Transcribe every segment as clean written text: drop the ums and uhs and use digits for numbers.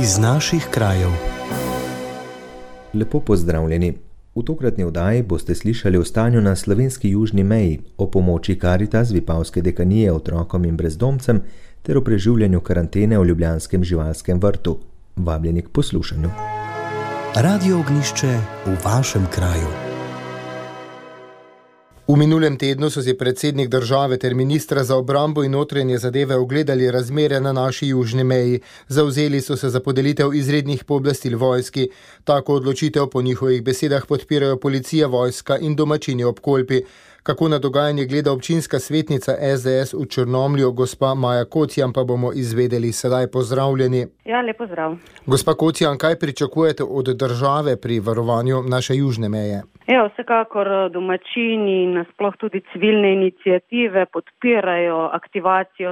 iz naših krajev. Lepo pozdravljeni. V tokratni oddaji boste slišali o stanju na slovenski južni meji, o pomoči Karitas Vipavske dekanije otrokom in brezdomcem ter o preživljanju karantene v ljubljanskem živalskem vrtu. Vabljeni k poslušanju. Radio Ognjišče v vašem kraju. V minulem tednu so si predsednik države ter ministra za obrambo in notranje zadeve ogledali razmere na naši južni meji. Zavzeli so se za podelitev izrednih pooblastil vojski. Tako odločitev po njihovih besedah podpirajo policija, vojska in domačini ob Kolpi. Kako na dogajanje gleda občinska svetnica SDS v Črnomlju, gospa Maja Kocijan, pa bomo izvedeli sedaj. Pozdravljeni. Ja, lep pozdrav. Gospa Kocijan, kaj pričakujete od države pri varovanju naše južne meje? Ja, vsekakor domačini in nasploh tudi civilne iniciative podpirajo aktivacijo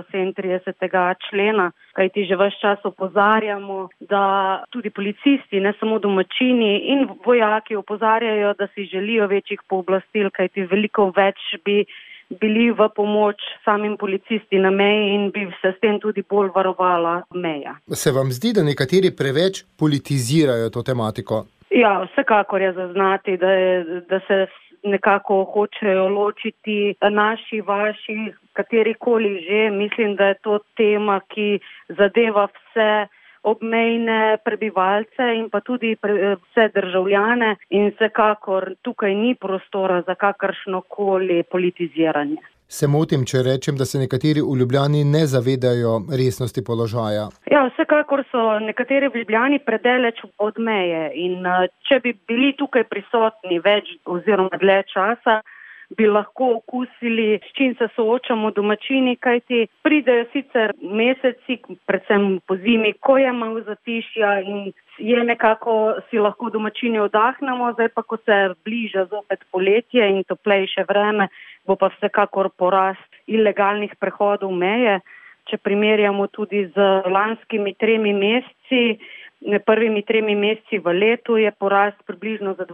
37. člena, kajti že ves čas opozarjamo, da tudi policisti, ne samo domačini in vojaki opozarjajo, da si želijo večjih pooblastil, kajti veliko več bi bili v pomoč samim policisti na meji in bi se s tem tudi bolj varovala meja. Se vam zdi, da nekateri preveč politizirajo to tematiko? Ja, vsekakor je zaznati, da se nekako hočejo ločiti naši, vaši, katerikoli že. Mislim, da je to tema, ki zadeva vse obmejne prebivalce in pa tudi vse državljane in vsekakor tukaj ni prostora za kakršnokoli politiziranje. Se motim, če rečem, da se nekateri v Ljubljani ne zavedajo resnosti položaja? Ja, vsekakor so nekateri v Ljubljani predaleč od meje in če bi bili tukaj prisotni več oziroma dlje časa, bi lahko okusili, s čim se soočamo domačini, kajti pridejo sicer meseci, predvsem po zimi, ko je malo zatišja in je nekako si lahko domačini oddahnemo, zdaj pa, ko se bliža zopet poletje in toplejše vreme, bo pa vsekakor porast ilegalnih prehodov meje. Če primerjamo tudi z lanskimi 3 meseci, prvimi 3 meseci v letu je porast približno za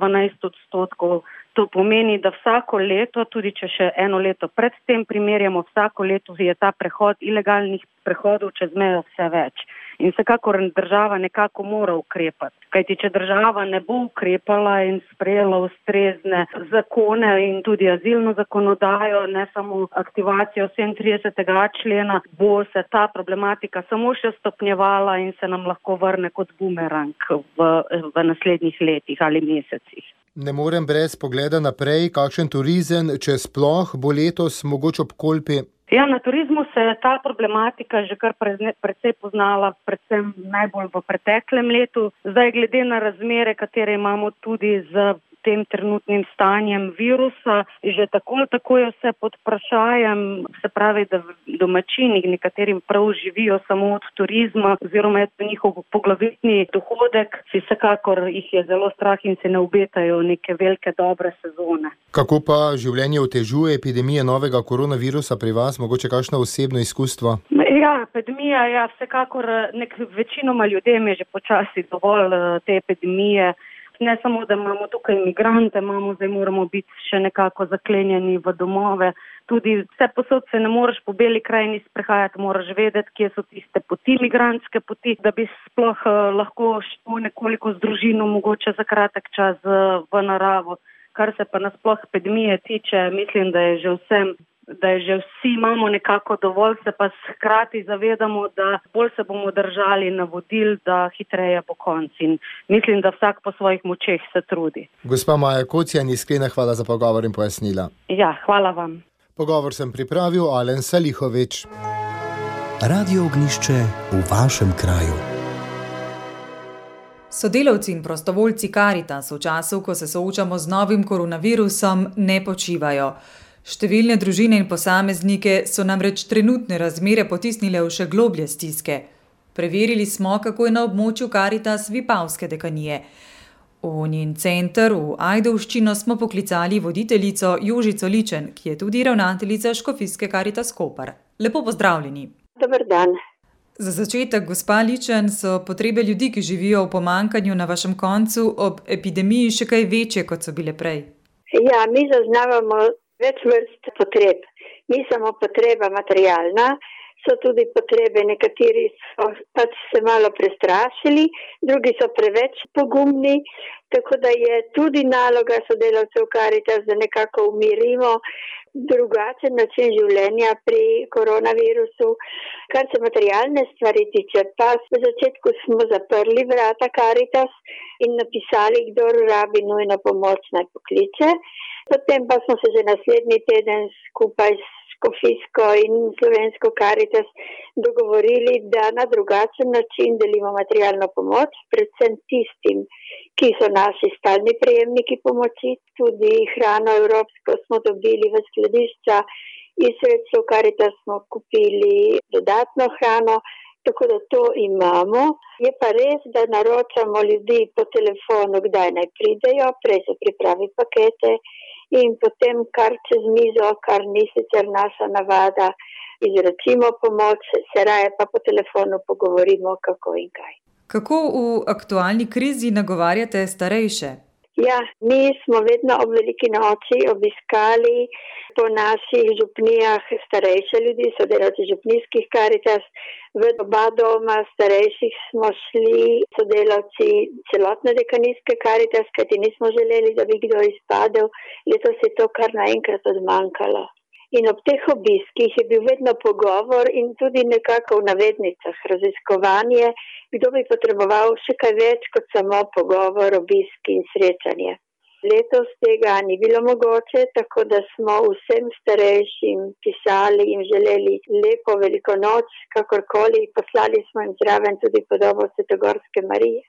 12%. To pomeni, da vsako leto, tudi če še eno leto pred tem primerjamo, vsako leto je ta prehod ilegalnih prehodov čez mejo vse več. In vsekakor država nekako mora ukrepati. Kajti če država ne bo ukrepala in sprejela ustrezne zakone in tudi azilno zakonodajo, ne samo aktivacijo 37. člena, bo se ta problematika samo še stopnjevala in se nam lahko vrne kot bumerang v naslednjih letih ali mesecih. Ne morem brez pogleda naprej, kakšen turizem, če sploh bo letos mogoče ob Kolpi? Ja, na turizmu se je ta problematika že kar precej poznala, predvsem najbolj v preteklem letu. Zdaj, glede na razmere, katere imamo tudi z tem trenutnim stanjem virusa, že tako je vse pod vprašajem, se pravi, da domačini, nekaterim prav živijo samo od turizma oziroma je to njihov poglavitni dohodek, vsekakor jih je zelo strah in se ne obetajo neke velike dobre sezone. Kako pa življenje otežuje epidemija novega koronavirusa pri vas, mogoče kakšno osebno izkustvo? Ja, epidemija, vsekakor večinoma ljudem je že počasi dovolj te epidemije. Ne samo, da imamo tukaj imigrante, zdaj moramo biti še nekako zaklenjeni v domove. Tudi vse posod se ne moreš po Beli krajini sprehajati, moraš vedeti, kje so tiste poti, migrantske poti, da bi sploh lahko šel nekoliko z družino, mogoče za kratek čas v naravo. Kar se pa nasploh epidemije tiče, mislim, da je že vsi imamo nekako dovolj, se pa hkrati zavedamo, da bolj se bomo držali navodil, da hitreje bo konc. In mislim, da vsak po svojih močeh se trudi. Gospa Maja Kocijan, iskrena hvala za pogovor in pojasnila. Ja, hvala vam. Pogovor sem pripravil Alen Salihovič. Radio Ognjišče v vašem kraju. Sodelavci in prostovoljci Karitas v času, ko se soočamo z novim koronavirusom, ne počivajo. Številne družine in posameznike so namreč trenutne razmere potisnile v še globlje stiske. Preverili smo, kako je na območju Karitas Vipavske dekanije. V njen center v Ajdovščino smo poklicali voditeljico Jožico Ličen, ki je tudi ravnateljica Škofijske Karitas Koper. Lepo pozdravljeni. Dober dan. Za začetek, gospa Ličen, so potrebe ljudi, ki živijo v pomanjkanju na vašem koncu, ob epidemiji še kaj večje, kot so bile prej? Ja, mi zaznavamo več vrst potreb. Ni samo potreba materialna, so tudi potrebe, nekateri so pač se malo prestrašili, drugi so preveč pogumni, tako da je tudi naloga sodelavcev Karitas, da nekako umirimo drugačen način življenja pri koronavirusu. Kar se materialne stvari tiče, pa v začetku smo zaprli vrata Karitas in napisali, kdor rabi nujno pomoč, naj pokliče. Potem pa smo se že naslednji teden skupaj s Škofijsko in Slovensko Karitas dogovorili, da na drugačen način delimo materialno pomoč, predvsem tistim, ki so naši stalni prejemniki pomoči. Tudi hrano evropsko smo dobili v skladišča, iz sredstev Karitas smo kupili dodatno hrano, tako da to imamo. Je pa res, da naročamo ljudi po telefonu, kdaj naj pridejo, prej se pripravi pakete in potem kar čez mizo, kar ni sicer naša navada, izročimo pomoč, se raje pa po telefonu pogovorimo, kako in kaj. Kako v aktualni krizi nagovarjate starejše? Ja, mi smo vedno ob veliki noči obiskali po naših župnijah starejše ljudi, sodelavci župnijskih Karitas. V oba doma starejših smo šli sodelavci celotne dekanijske Karitas, kajti nismo želeli, da bi kdo izpadel. Letos je to kar naenkrat odmanjkalo. In ob teh obiskih je bil vedno pogovor in tudi nekako v navednicah raziskovanje, kdo bi potreboval še kaj več kot samo pogovor, obisk in srečanje. Letos tega ni bilo mogoče, tako da smo vsem starejšim pisali in želeli lepo veliko noč, kakorkoli. Poslali smo jim zraven tudi podobo Svetogorske Marije,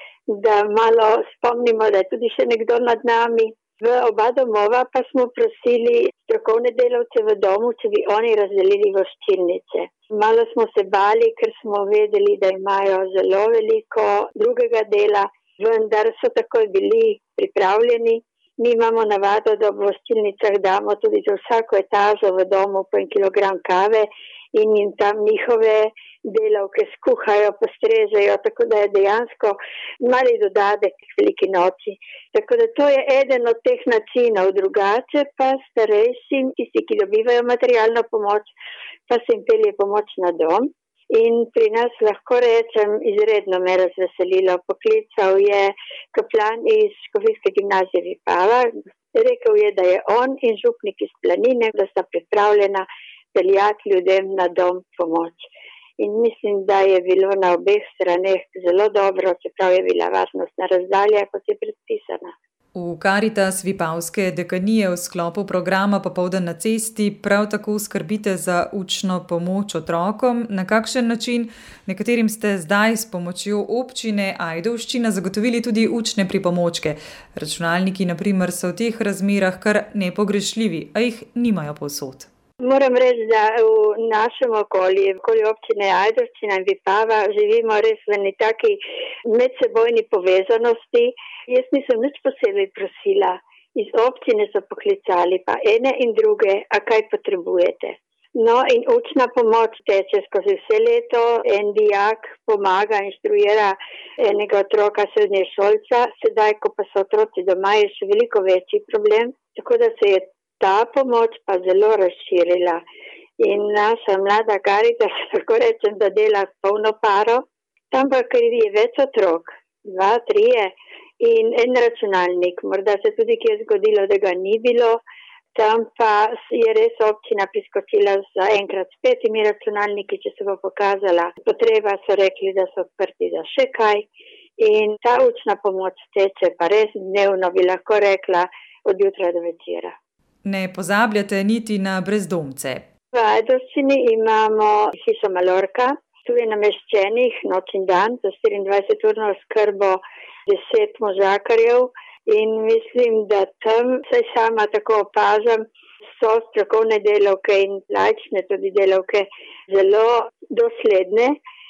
da malo spomnimo, da je tudi še nekdo nad nami. V oba domova pa smo prosili strokovne delavce v domu, če bi oni razdelili voščilnice. Malo smo se bali, ker smo vedeli, da imajo zelo veliko drugega dela, vendar so takoj bili pripravljeni. Mi imamo navado, da v voščilnicah damo tudi za vsako etažo v domu po 1 kilogram kave in jim tam njihove delavke skuhajo, postrežejo, tako da je dejansko mali dodatek k veliki noči. Tako da to je eden od teh načinov. Drugače pa starejšim, tisti, ki dobivajo materialno pomoč, pa se jim pelje pomoč na dom. In pri nas lahko rečem, izredno me razveselilo. Poklical je kaplan iz Škofijske gimnazije Vipava. Rekel je, da je on in župnik iz Planine, da sta pripravljena peljati ljudem na dom pomoč. In mislim, da je bilo na obeh straneh zelo dobro, čeprav je bila varnostna razdalja, kot je predpisana. V Karitas Vipavske dekanije v sklopu programa Popoldan na cesti prav tako skrbite za učno pomoč otrokom. Na kakšen način? Nekaterim ste zdaj s pomočjo občine Ajdovščina zagotovili tudi učne pripomočke. Računalniki, na primer, so v teh razmerah kar nepogrešljivi, a jih nimajo povsod. Moram reči, da v našem okolju, okoli občine Ajdovščina in Vipava, živimo res v neki medsebojni povezanosti. Jaz nisem nič posebej prosila. Iz občine so poklicali, pa ene in druge, a kaj potrebujete. No, in učna pomoč teče skozi vse leto. En dijak pomaga, inštruira enega otroka srednješolca. Sedaj, ko pa so otroci doma, je še veliko večji problem. Tako da se je ta pomoč pa zelo razširila. In naša mlada Karitas, tako rečem, da dela polno paro. Tam pa, ker je več otrok, 2, 3 in en računalnik. Morda se tudi kje zgodilo, da ga ni bilo. Tam pa je res občina priskočila za enkrat s 5 računalniki, če se bo pokazala potreba, so rekli, da so odprti za še kaj. In ta učna pomoč teče pa res dnevno, bi lahko rekla, od jutra do večera. Ne pozabljate niti na brezdomce. V Ajdovščini imamo hišo Malorka. Tu je nameščenih noč in dan za 24-urno oskrbo 10 možakarjev in mislim, da tam, saj sama tako opažam, so strokovne delavke in laične tudi delavke zelo dosledne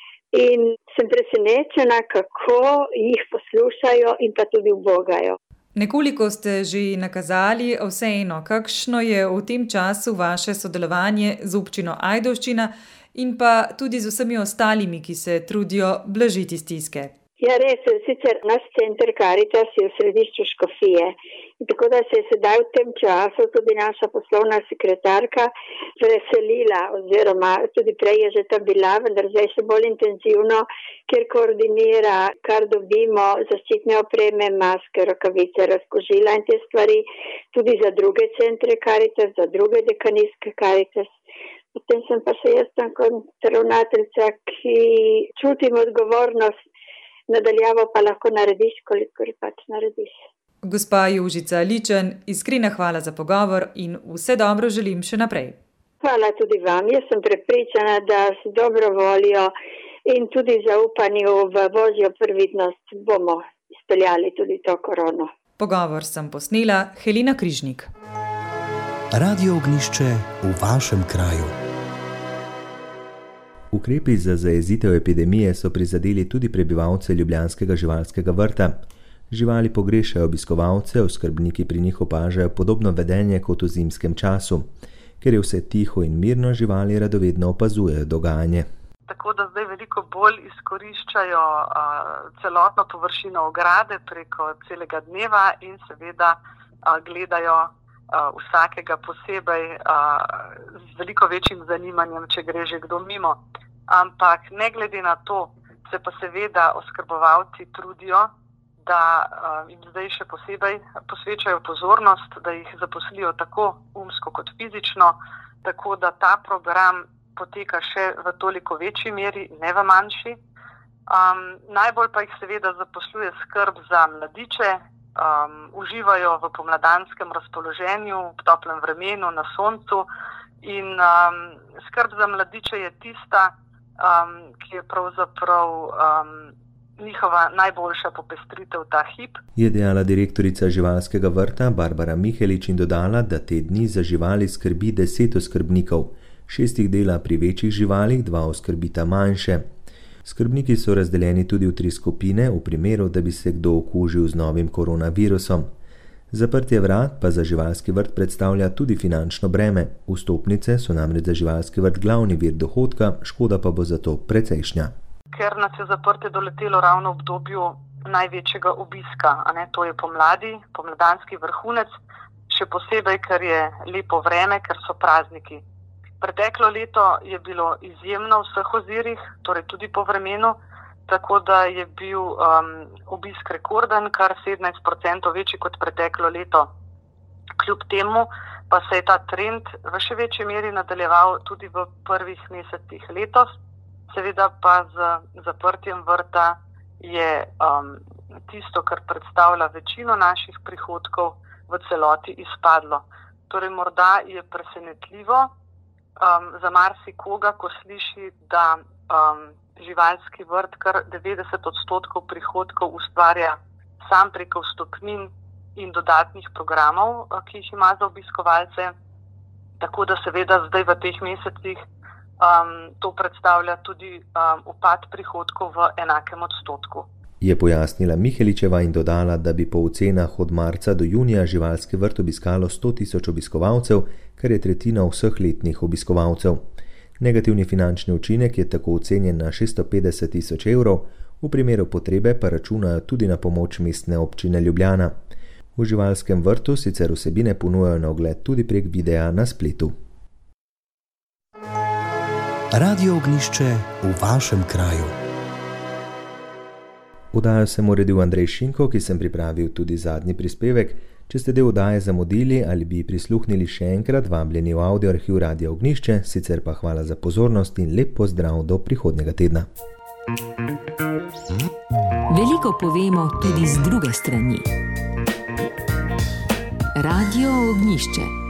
in sem presenečena, kako jih poslušajo in pa tudi ubogajo. Nekoliko ste že nakazali, vseeno, kakšno je v tem času vaše sodelovanje z občino Ajdovščina in pa tudi z vsemi ostalimi, ki se trudijo blažiti stiske? Ja, res, sicer naš center Karitas je v središču Škofije. Tako da se je sedaj v tem času tudi naša poslovna sekretarka preselila, oziroma tudi prej je že tam bila, vendar zdaj še bolj intenzivno, ker koordinira, kar dobimo, zaščitne opreme, maske, rokavice, razkožila in te stvari tudi za druge centre Karitas, za druge dekanijske Karitas. Potem sem pa še jaz tam kot ravnateljica, ki čutim odgovornost, nadaljavo pa lahko narediš, kolikor pač narediš. Gospa Jožica Ličen, iskrena hvala za pogovor in vse dobro želim še naprej. Hvala tudi vam. Jaz sem prepričana, da s dobro voljo in tudi zaupanju v Božjo previdnost bomo izpeljali tudi to korono. Pogovor sem posnela Helena Križnik. Radio Ognjišče v vašem kraju. Ukrepi za zajezitev epidemije so prizadeli tudi prebivalce ljubljanskega živalskega vrta. Živali pogrešajo obiskovalce, oskrbniki pri njih opažajo podobno vedenje kot v zimskem času. Ker je vse tiho in mirno, živali radovedno opazujejo dogajanje. Tako da zdaj veliko bolj izkoriščajo celotno površino ograde preko celega dneva in seveda gledajo vsakega posebej z veliko večjim zanimanjem, če gre že kdo mimo. Ampak ne glede na to, se pa seveda oskrbovalci trudijo, da jim zdaj še posebej posvečajo pozornost, da jih zaposlijo tako umsko kot fizično, tako da ta program poteka še v toliko večji meri, ne v manjši. Najbolj pa jih seveda zaposluje skrb za mladiče, uživajo v pomladanskem razpoloženju, v toplem vremenu, na soncu in skrb za mladiče je tista, ki je pravzaprav njihova najboljša popestritev ta hip. Je dejala direktorica živalskega vrta Barbara Mihelič in dodala, da te dni za živali skrbi 10 oskrbnikov, 6 jih dela pri večjih živalih, 2 oskrbita manjše. Skrbniki so razdeljeni tudi v 3 skupine, v primeru, da bi se kdo okužil z novim koronavirusom. Zaprtje vrat pa za živalski vrt predstavlja tudi finančno breme. Vstopnice so namreč za živalski vrt glavni vir dohodka, škoda pa bo zato precejšnja. Ker nas je zaprtje doletelo ravno v obdobju največjega obiska, to je pomladi, pomladanski vrhunec, še posebej, ker je lepo vreme, ker so prazniki. Preteklo leto je bilo izjemno v vseh ozirih, torej tudi po vremenu, tako da je bil obisk rekorden, kar 17% večji kot preteklo leto. Kljub temu pa se je ta trend v še večji meri nadaljeval tudi v prvih mesecih letos. Seveda pa z zaprtjem vrta je tisto, kar predstavlja večino naših prihodkov, v celoti izpadlo. Torej morda je presenetljivo za marsikoga, ko sliši, da živalski vrt kar 90% prihodkov ustvarja sam preko vstopnin in dodatnih programov, ki jih ima za obiskovalce. Tako da seveda zdaj v teh mesecih to predstavlja tudi upad prihodkov v enakem odstotku. Je pojasnila Miheličeva in dodala, da bi po ocenah od marca do junija živalski vrt obiskalo 100.000 obiskovalcev, kar je tretjina vseh letnih obiskovalcev. Negativni finančni učinek je tako ocenjen na 650.000 evrov, v primeru potrebe pa računajo tudi na pomoč Mestne občine Ljubljana. V živalskem vrtu sicer vsebine ponujajo na ogled tudi prek videa na spletu. Radio Ognjišče v vašem kraju. Oddajo sem uredil Andrej Šinko, ki sem pripravil tudi zadnji prispevek. Če ste del oddaje zamudili ali bi prisluhnili še enkrat, vabljeni v audio arhiv Radia Ognjišče, sicer pa hvala za pozornost in lep pozdrav do prihodnjega tedna. Veliko povemo tudi z druge strani. Radio Ognjišče.